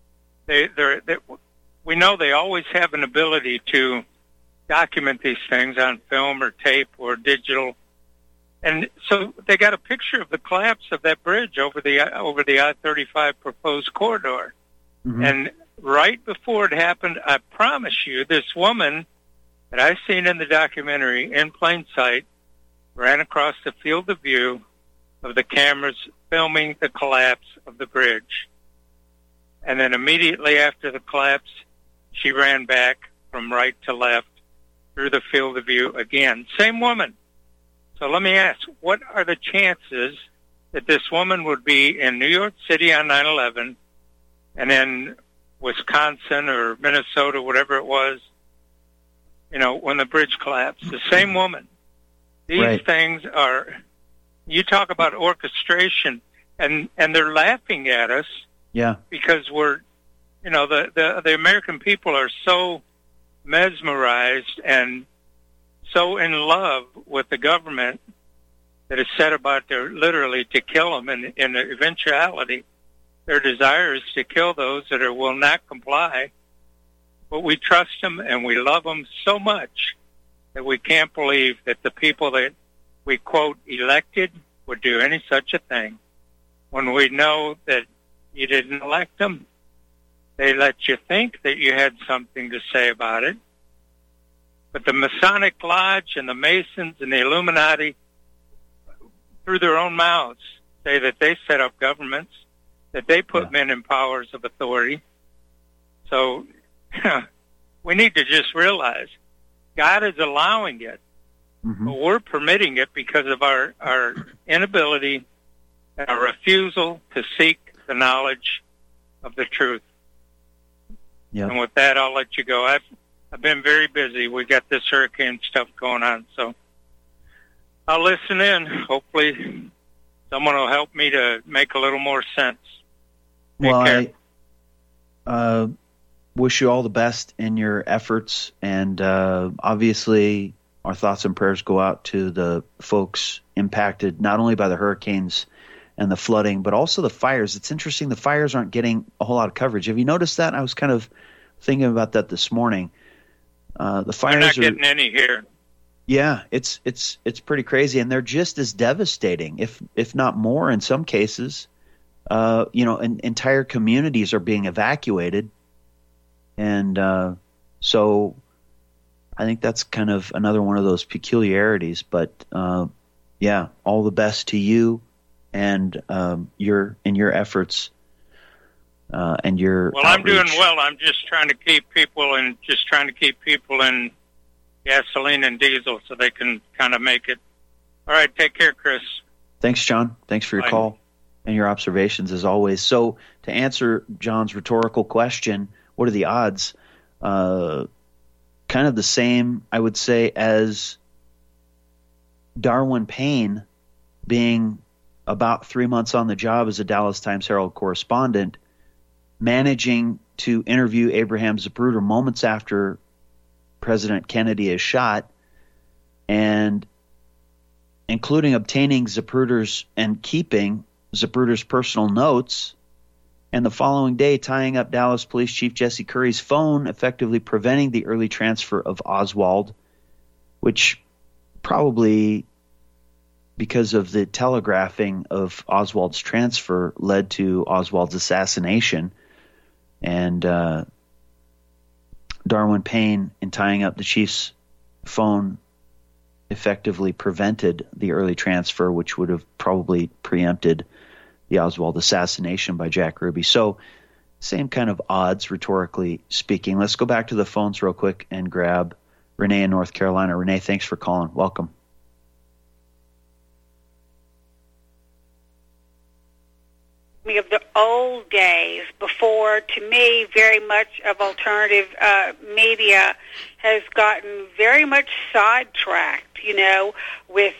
we know they always have an ability to document these things on film or tape or digital. And so they got a picture of the collapse of that bridge over the I-35 proposed corridor. And right before it happened, I promise you, this woman that I seen in the documentary In Plain Sight ran across the field of view of the cameras filming the collapse of the bridge. And then immediately after the collapse, she ran back from right to left through the field of view again. Same woman. So let me ask, what are the chances that this woman would be in New York City on 9/11 and in Wisconsin or Minnesota, whatever it was, when the bridge collapsed? The same woman. These things are, you talk about orchestration, and they're laughing at us. Yeah. Because we're, the American people are so mesmerized and so in love with the government that is set about literally to kill them, and in the eventuality, their desire is to kill those that will not comply. But we trust them and we love them so much that we can't believe that the people that we, quote, elected would do any such a thing. When we know that you didn't elect them, they let you think that you had something to say about it. But the Masonic Lodge and the Masons and the Illuminati, through their own mouths, say that they set up governments, that they put men in powers of authority. So we need to just realize God is allowing it. but we're permitting it because of our inability, our refusal to seek the knowledge of the truth. Yep. And with that, I'll let you go. I've been very busy. We got this hurricane stuff going on, so I'll listen in. Hopefully someone will help me to make a little more sense. Well, I wish you all the best in your efforts, and obviously our thoughts and prayers go out to the folks impacted not only by the hurricanes and the flooding, but also the fires. It's interesting, the fires aren't getting a whole lot of coverage. Have you noticed that? I was kind of thinking about that this morning. The fires They're not getting any here. Yeah, it's pretty crazy, and they're just as devastating, if not more in some cases. Entire communities are being evacuated, and so I think that's kind of another one of those peculiarities. But yeah, all the best to you and your efforts and your. Well, outreach. I'm doing well. I'm just trying to keep people in gasoline and diesel so they can kind of make it. All right, take care, Chris. Thanks, John. Thanks for your call and your observations as always. So to answer John's rhetorical question, what are the odds? Kind of the same, I would say, as Darwin Payne being about 3 months on the job as a Dallas Times-Herald correspondent, managing to interview Abraham Zapruder moments after President Kennedy is shot, and including obtaining Zapruder's and keeping Zapruder's personal notes, and the following day tying up Dallas Police Chief Jesse Curry's phone, effectively preventing the early transfer of Oswald, which probably, because of the telegraphing of Oswald's transfer, led to Oswald's assassination. And Darwin Payne, in tying up the chief's phone, effectively prevented the early transfer, which would have probably preempted the Oswald assassination by Jack Ruby. So same kind of odds, rhetorically speaking. Let's go back to the phones real quick and grab Renee in North Carolina. Renee, thanks for calling. Welcome. Of the old days before, to me, very much of alternative media has gotten very much sidetracked, with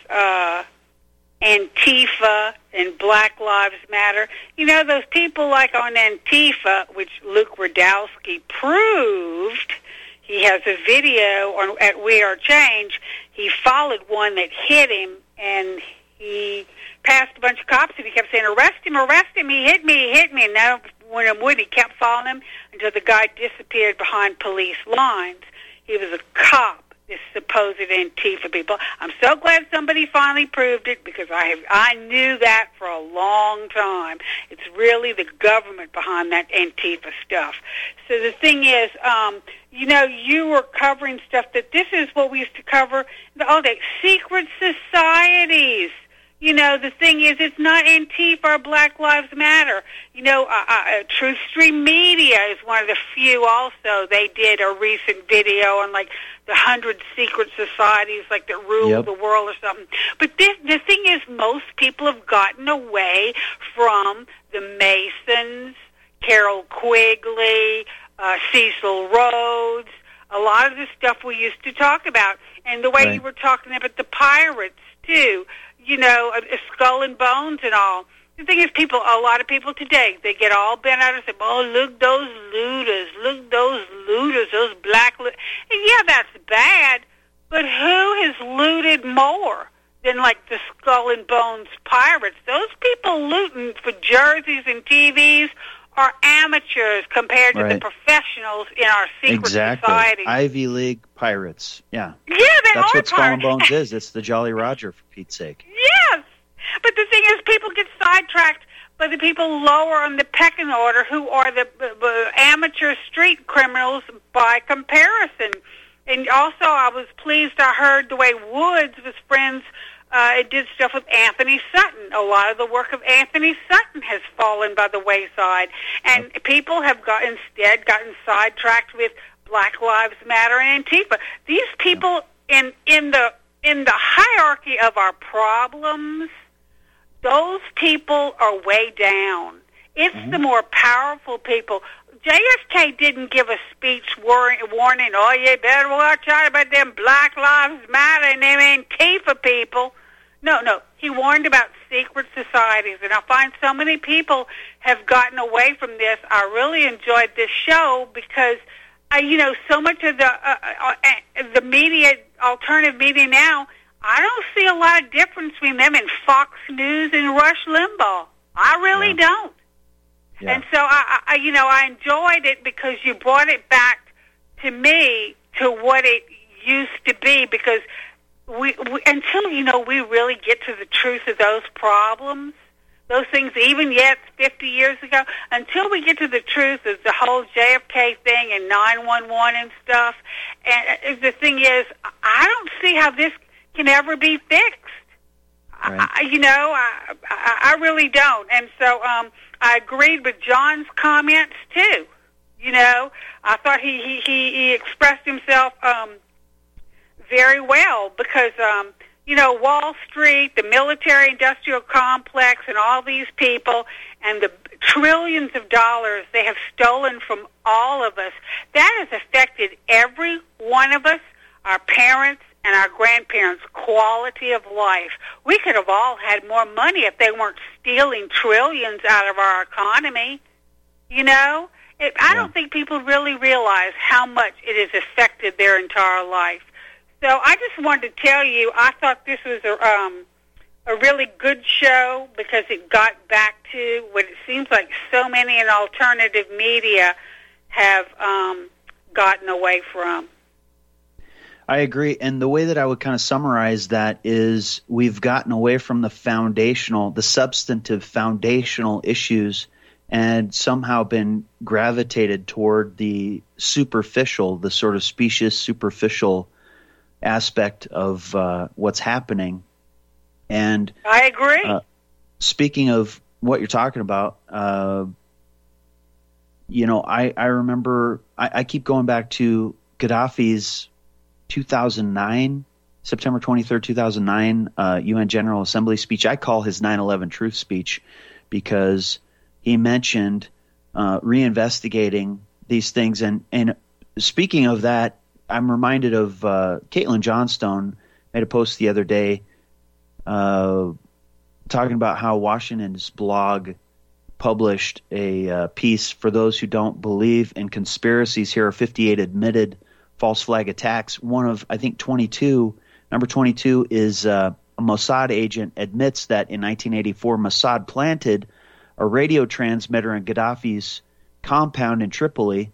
Antifa and Black Lives Matter. Those people like on Antifa, which Luke Radowski proved, he has a video at We Are Change. He followed one that hit him, and he passed a bunch of cops, and he kept saying, arrest him, he hit me. And now when I'm with, he kept following him until the guy disappeared behind police lines. He was a cop, this supposed Antifa people. I'm so glad somebody finally proved it, because I knew that for a long time. It's really the government behind that Antifa stuff. So the thing is, you were covering stuff that this is what we used to cover, all the secret societies. The thing is, it's not Antifa or Black Lives Matter. Truth Stream Media is one of the few also. They did a recent video on, the 100 secret societies, that rule the world or something. But the thing is, most people have gotten away from the Masons, Carol Quigley, Cecil Rhodes, a lot of the stuff we used to talk about. And the way you were talking about the pirates, too. Skull and Bones and all. The thing is, a lot of people today, they get all bent out and say, oh, look those looters, those black looters. And yeah, that's bad, but who has looted more than, the Skull and Bones pirates? Those people looting for jerseys and TVs are amateurs compared to the professionals in our secret society. Ivy League pirates. Yeah. Yeah, that's what Skull and Bones is. It's the Jolly Roger, for Pete's sake. Yes. But the thing is, people get sidetracked by the people lower on the pecking order, who are the amateur street criminals by comparison. And also, I was pleased I heard the way Woods was friends. It did stuff with Anthony Sutton. A lot of the work of Anthony Sutton has fallen by the wayside, and people have instead gotten sidetracked with Black Lives Matter and Antifa. These people in in the hierarchy of our problems, those people are way down. It's the more powerful people. JFK didn't give a speech warning, oh, you better watch out about them Black Lives Matter and them Antifa people. No. He warned about secret societies, and I find so many people have gotten away from this. I really enjoyed this show because, so much of the media, alternative media now, I don't see a lot of difference between them and Fox News and Rush Limbaugh. I really don't. Yeah. And so I enjoyed it because you brought it back to me to what it used to be, because we until we really get to the truth of those problems, those things, even yet 50 years ago, until we get to the truth of the whole JFK thing and 911 and stuff. And the thing is, I don't see how this can ever be fixed. Right. I really don't. And so I agreed with John's comments too. I thought he expressed himself very well because Wall Street, the military-industrial complex, and all these people, and the trillions of dollars they have stolen from all of us, that has affected every one of us, our parents and our grandparents' quality of life. We could have all had more money if they weren't stealing trillions out of our economy. I don't think people really realize how much it has affected their entire life. So I just wanted to tell you, I thought this was a really good show because it got back to what it seems like so many in alternative media have gotten away from. I agree. And the way that I would kind of summarize that is we've gotten away from the substantive foundational issues and somehow been gravitated toward the superficial, the sort of specious, superficial aspect of what's happening. And I agree. Speaking of what you're talking about, I remember I keep going back to Gaddafi's 2009, September 23rd, 2009, UN General Assembly speech. I call his 9/11 truth speech because he mentioned reinvestigating these things. And speaking of that, I'm reminded of Caitlin Johnstone made a post the other day talking about how Washington's blog published a piece, for those who don't believe in conspiracies, here are 58 admitted false flag attacks. One of, I think, 22. Number 22 is a Mossad agent admits that in 1984 Mossad planted a radio transmitter in Gaddafi's compound in Tripoli,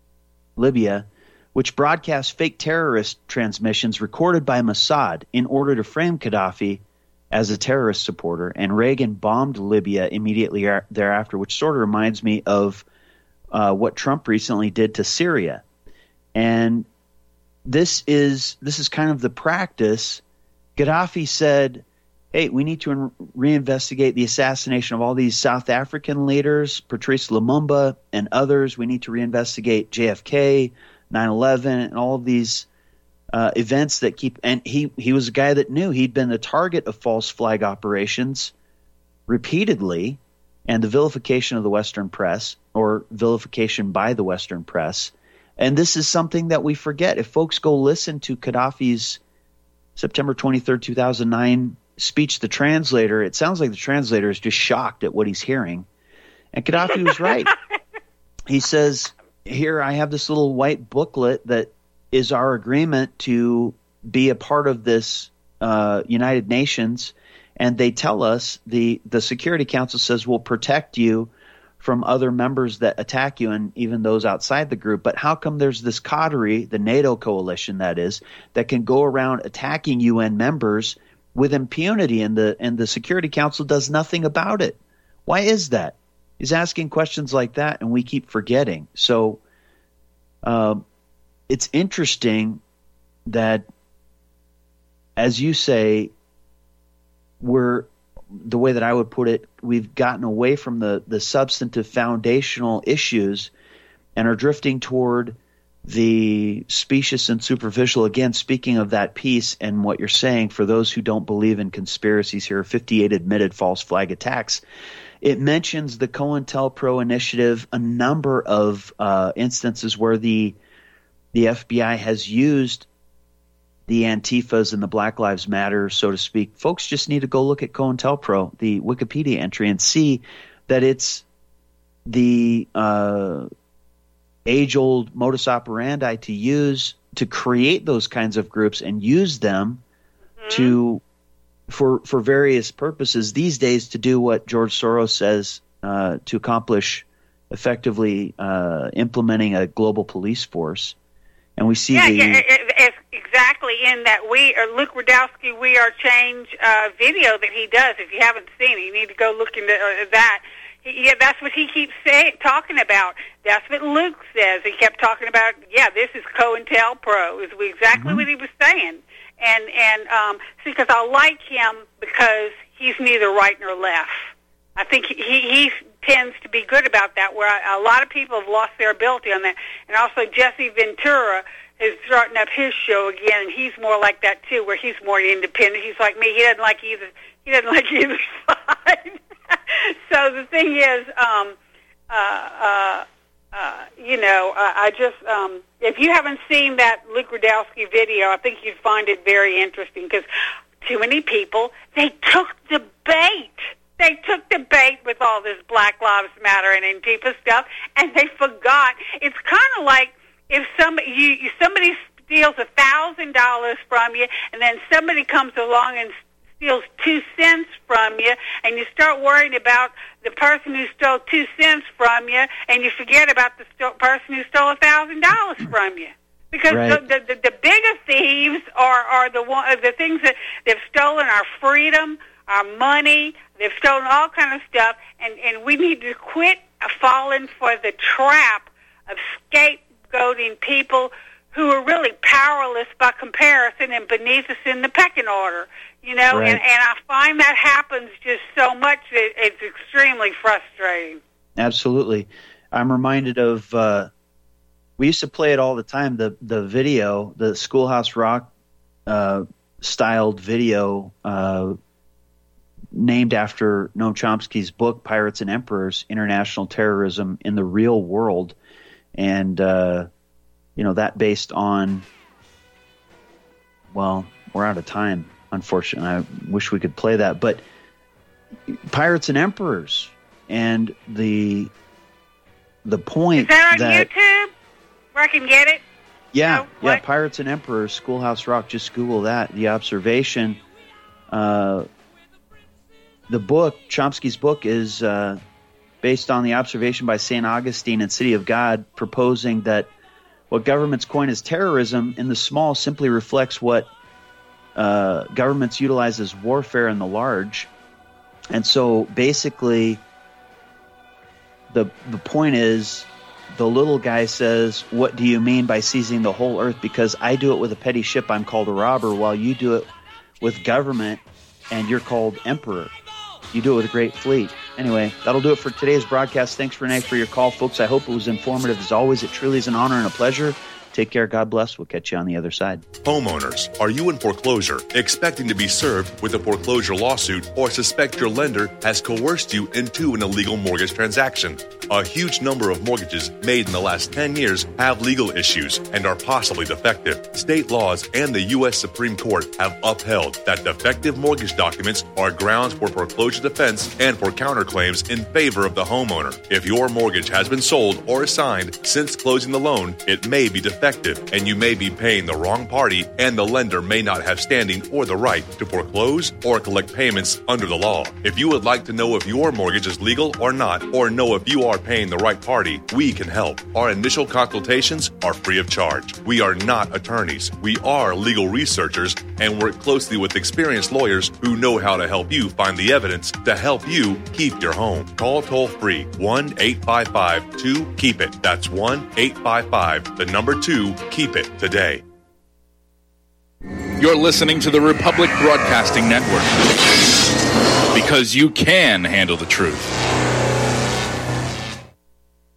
Libya, which broadcast fake terrorist transmissions recorded by Mossad in order to frame Gaddafi as a terrorist supporter. And Reagan bombed Libya immediately thereafter, which sort of reminds me of what Trump recently did to Syria. And this is kind of the practice. Gaddafi said, hey, we need to reinvestigate the assassination of all these South African leaders, Patrice Lumumba and others. We need to reinvestigate JFK, 9/11, and all of these events that keep – and he was a guy that knew he'd been the target of false flag operations repeatedly, and the vilification of the Western press, or vilification by the Western press. And this is something that we forget. If folks go listen to Gaddafi's September 23rd, 2009 speech, the translator, it sounds like the translator is just shocked at what he's hearing. And Gaddafi was right. He says, here I have this little white booklet that is our agreement to be a part of this United Nations. And they tell us, the Security Council says we'll protect you from other members that attack you and even those outside the group. But how come there's this coterie, the NATO coalition that is, that can go around attacking UN members with impunity, and the Security Council does nothing about it? Why is that? He's asking questions like that, and we keep forgetting. So it's interesting that, as you say, the way that I would put it, we've gotten away from the substantive foundational issues and are drifting toward the specious and superficial. Again, speaking of that piece and what you're saying, for those who don't believe in conspiracies, here are 58 admitted false flag attacks. It mentions the COINTELPRO initiative, a number of instances where the FBI has used the Antifas and the Black Lives Matter, so to speak. Folks just need to go look at COINTELPRO, the Wikipedia entry, and see that it's the age-old modus operandi to use to create those kinds of groups and use them for various purposes these days, to do what George Soros says, to accomplish effectively implementing a global police force. And we see it's exactly in that Luke Rudkowski We Are Change video that he does. If you haven't seen it, you need to go look into that. That's what he keeps talking about. That's what Luke says. He kept talking about, this is COINTELPRO, is exactly what he was saying. And because I like him because he's neither right nor left. I think he tends to be good about that, where a lot of people have lost their ability on that. And also Jesse Ventura is starting up his show again, and he's more like that too, where he's more independent. He's like me. He doesn't like either side. So the thing is, I just, if you haven't seen that Luke Rudkowski video, I think you'd find it very interesting, because too many people, they took the bait. They took the bait with all this Black Lives Matter and Antifa stuff, and they forgot. It's kind of like if somebody steals $1,000 from you, and then somebody comes along and steals 2 cents from you, and you start worrying about the person who stole 2 cents from you, and you forget about the person who stole $1,000 from you. Because the bigger thieves are the things that they've stolen: our freedom, our money. They've stolen all kind of stuff, and we need to quit falling for the trap of scapegoating people who are really powerless by comparison and beneath us in the pecking order. And I find that happens just so much that it's extremely frustrating. Absolutely. I'm reminded of, we used to play it all the time, the video, the Schoolhouse Rock styled video named after Noam Chomsky's book, Pirates and Emperors, International Terrorism in the Real World. And, that based on, well, we're out of time, unfortunately. I wish we could play that. But Pirates and Emperors, and the point that... Is that on YouTube where I can get it? Yeah, Pirates and Emperors, Schoolhouse Rock. Just Google that. The observation... The book, Chomsky's book, is based on the observation by St. Augustine and City of God, proposing that what governments coin as terrorism in the small simply reflects what governments utilize as warfare in the large. And so basically the point is, the little guy says, what do you mean by seizing the whole earth? Because I do it with a petty ship, I'm called a robber, while you do it with government and you're called emperor. You do it with a great fleet. Anyway, that'll do it for today's broadcast. Thanks, Renee, for your call, folks. I hope it was informative. As always, it truly is an honor and a pleasure. Take care. God bless. We'll catch you on the other side. Homeowners, are you in foreclosure, expecting to be served with a foreclosure lawsuit, or suspect your lender has coerced you into an illegal mortgage transaction? A huge number of mortgages made in the last 10 years have legal issues and are possibly defective. State laws and the U.S. Supreme Court have upheld that defective mortgage documents are grounds for foreclosure defense and for counterclaims in favor of the homeowner. If your mortgage has been sold or assigned since closing the loan, it may be defective, and you may be paying the wrong party, and the lender may not have standing or the right to foreclose or collect payments under the law. If you would like to know if your mortgage is legal or not, or know if you are paying the right party, we can help. Our initial consultations are free of charge. We are not attorneys. We are legal researchers and work closely with experienced lawyers who know how to help you find the evidence to help you keep your home. Call toll-free 1-855-2-KEEP-IT. That's 1-855-2 Keep It today. You're listening to the Republic Broadcasting Network, because you can handle the truth.